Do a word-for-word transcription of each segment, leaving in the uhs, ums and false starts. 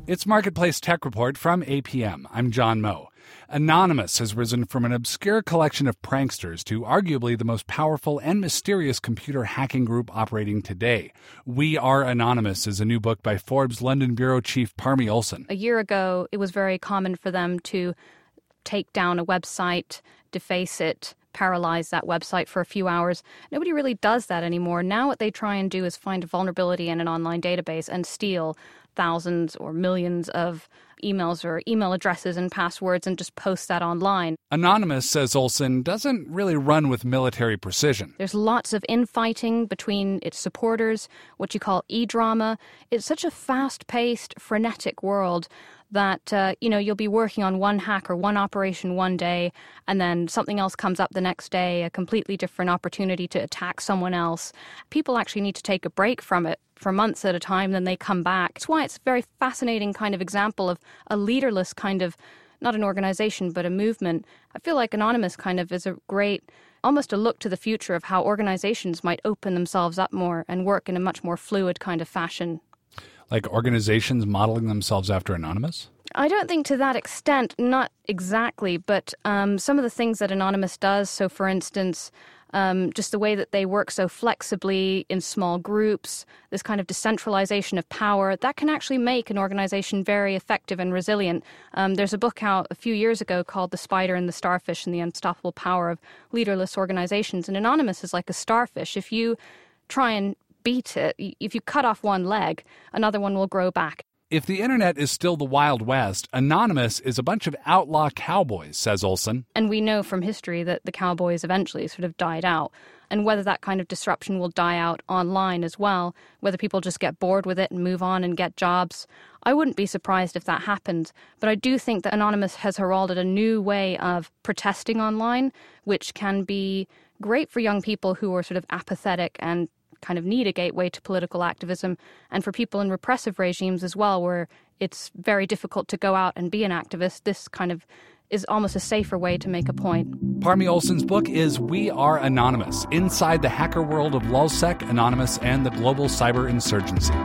It's Marketplace Tech Report from A P M. I'm John Moe. Anonymous has risen from an obscure collection of pranksters to arguably the most powerful and mysterious computer hacking group operating today. We Are Anonymous is a new book by Forbes London bureau chief Parmi Olson. A year ago, it was very common for them to take down a website, deface it, paralyze that website for a few hours. Nobody really does that anymore. Now what they try and do is find a vulnerability in an online database and steal thousands or millions of emails or email addresses and passwords and just post that online. Anonymous, says Olson, doesn't really run with military precision. There's lots of infighting between its supporters, what you call e-drama. It's such a fast-paced, frenetic world that, uh, you know, you'll be working on one hack or one operation one day, and then something else comes up the next day, a completely different opportunity to attack someone else. People actually need to take a break from it for months at a time, then they come back. It's why it's a very fascinating kind of example of a leaderless kind of, not an organization, but a movement. I feel like Anonymous kind of is a great, almost a look to the future of how organizations might open themselves up more and work in a much more fluid kind of fashion. Like organizations modeling themselves after Anonymous? I don't think to that extent, not exactly, but um, some of the things that Anonymous does, so for instance, um, just the way that they work so flexibly in small groups, this kind of decentralization of power, that can actually make an organization very effective and resilient. Um, there's a book out a few years ago called The Spider and the Starfish and the Unstoppable Power of Leaderless Organizations, and Anonymous is like a starfish. If you try and beat it, if you cut off one leg, another one will grow back. If the internet is still the Wild West, Anonymous is a bunch of outlaw cowboys, says Olson. And we know from history that the cowboys eventually sort of died out. And whether that kind of disruption will die out online as well, whether people just get bored with it and move on and get jobs, I wouldn't be surprised if that happened. But I do think that Anonymous has heralded a new way of protesting online, which can be great for young people who are sort of apathetic and kind of need a gateway to political activism, and for people in repressive regimes as well, where it's very difficult to go out and be an activist. This kind of is almost a safer way to make a point. Parmi Olson's book is We Are Anonymous, Inside the Hacker World of LulzSec, Anonymous, and the Global Cyber Insurgency.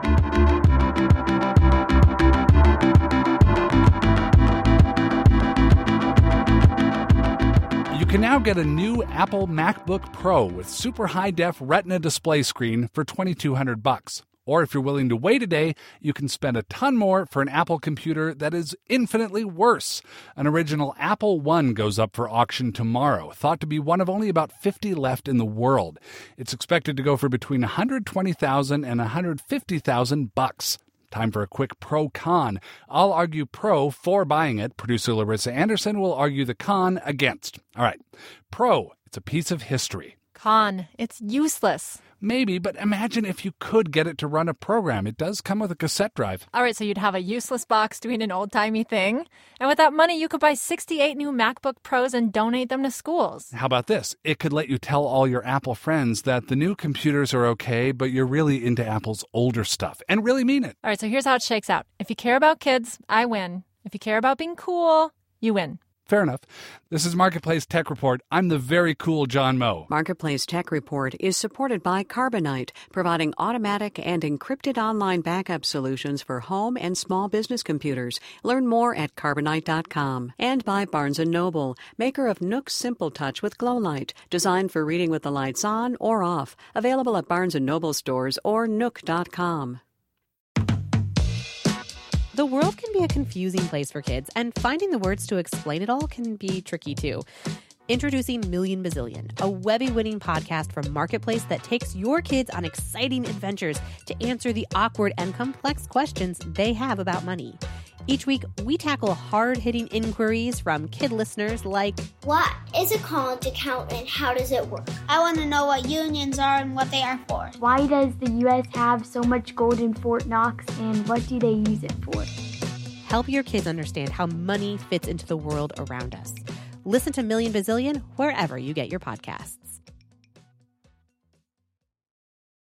You can now get a new Apple MacBook Pro with super high-def Retina display screen for twenty-two hundred bucks. Or if you're willing to wait a day, you can spend a ton more for an Apple computer that is infinitely worse. An original Apple One goes up for auction tomorrow, thought to be one of only about fifty left in the world. It's expected to go for between one hundred twenty thousand and one hundred fifty thousand bucks. Time for a quick pro-con. I'll argue pro for buying it. Producer Larissa Anderson will argue the con against. All right. Pro, it's a piece of history. Con, it's useless. Maybe, but imagine if you could get it to run a program. It does come with a cassette drive. All right, so you'd have a useless box doing an old-timey thing. And with that money, you could buy sixty-eight new MacBook Pros and donate them to schools. How about this? It could let you tell all your Apple friends that the new computers are okay, but you're really into Apple's older stuff and really mean it. All right, so here's how it shakes out. If you care about kids, I win. If you care about being cool, you win. Fair enough. This is Marketplace Tech Report. I'm the very cool John Moe. Marketplace Tech Report is supported by Carbonite, providing automatic and encrypted online backup solutions for home and small business computers. Learn more at carbonite dot com. And by Barnes and Noble, maker of Nook Simple Touch with Glow Light, designed for reading with the lights on or off. Available at Barnes and Noble stores or nook dot com. The world can be a confusing place for kids, and finding the words to explain it all can be tricky too. Introducing Million Bazillion, a Webby-winning podcast from Marketplace that takes your kids on exciting adventures to answer the awkward and complex questions they have about money. Each week, we tackle hard-hitting inquiries from kid listeners like, what is a college account and how does it work? I want to know what unions are and what they are for. Why does the U S have so much gold in Fort Knox and what do they use it for? Help your kids understand how money fits into the world around us. Listen to Million Bazillion wherever you get your podcasts.